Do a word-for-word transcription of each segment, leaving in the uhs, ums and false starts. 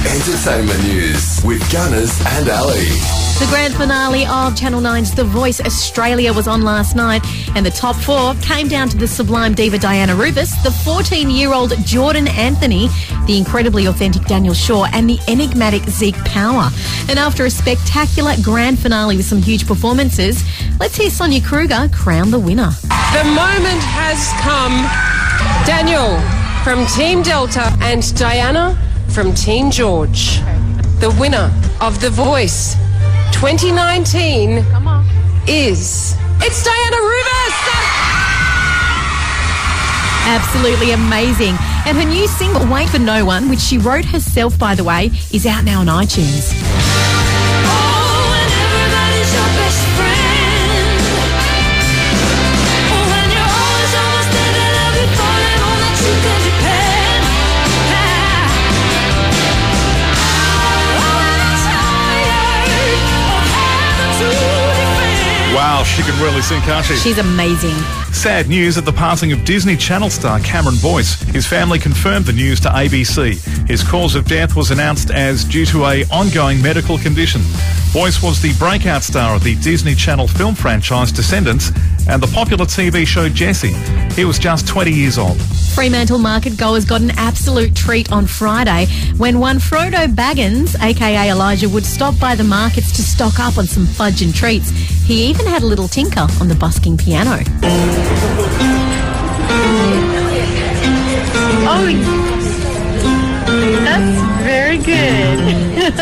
Entertainment news with Gunners and Ali. The grand finale of Channel nine's The Voice Australia was on last night, and the top four came down to the sublime diva Diana Rubis, the fourteen-year-old Jordan Anthony, the incredibly authentic Daniel Shaw, and the enigmatic Zeke Power. And after a spectacular grand finale with some huge performances, let's hear Sonia Kruger crown the winner. The moment has come. Daniel from Team Delta and Diana from Team George. The winner of The Voice twenty nineteen Come on. is... It's Diana Rubis! Absolutely amazing. And her new single, Wait for No One, which she wrote herself, by the way, is out now on iTunes. Oh, and everybody's your best friend. Oh, when you're always almost there to love you, falling on that you can depend. Oh, and I'm tired of having to defend. Wow, she can really sing, can't she? She's amazing. Sad news at the passing of Disney Channel star Cameron Boyce. His family confirmed the news to A B C. His cause of death was announced as due to a ongoing medical condition. Boyce was the breakout star of the Disney Channel film franchise Descendants and the popular T V show Jessie. He was just twenty years old. Fremantle market goers got an absolute treat on Friday when one Frodo Baggins, aka Elijah Wood, stopped by the markets to stock up on some fudge and treats. He even had a little tinker on the busking piano. Oh, that's very good.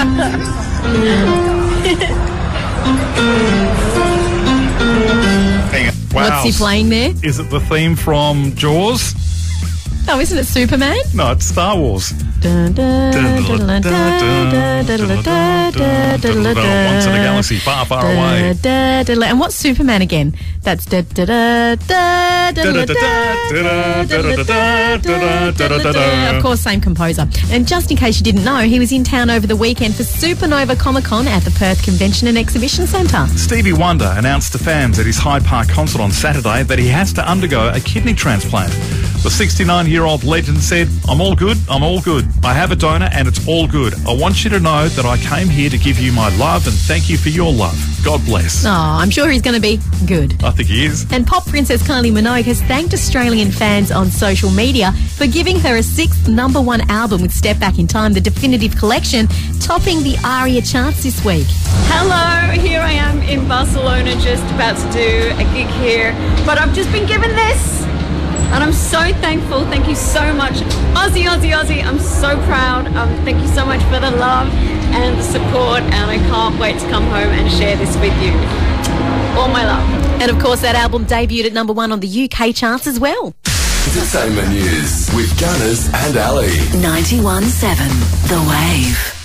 Hang on. Wow. What's he playing there? Is it the theme from Jaws? Oh, isn't it Superman? No, it's Star Wars. Dun, dun, dun, dun, dun, dun, dun, dun, dun, dun, dun. Once in a galaxy far, far away. Da, da, da, and what's Superman again? That's da da da da da da da da da da. Of course, same composer. And just in case you didn't know, he was in town over the weekend for Supernova Comic Con at the Perth Convention and Exhibition Centre. Stevie Wonder announced to fans at his Hyde Park concert on Saturday that he has to undergo a kidney transplant. The sixty-nine-year-old legend said, "I'm all good, I'm all good. I have a donor and it's all good. I want you to know that I came here to give you my love and thank you for your love. God bless." Oh, I'm sure he's going to be good. I think he is. And pop princess Kylie Minogue has thanked Australian fans on social media for giving her a sixth number one album with Step Back in Time, the definitive collection, topping the ARIA charts this week. Hello, here I am in Barcelona, just about to do a gig here, but I've just been given this. And I'm so thankful. Thank you so much. Aussie, Aussie, Aussie. I'm so proud. Um, thank you so much for the love and the support. And I can't wait to come home and share this with you. All my love. And of course, that album debuted at number one on the U K charts as well. Entertainment news with Gunners and Ali. ninety-one point seven The Wave.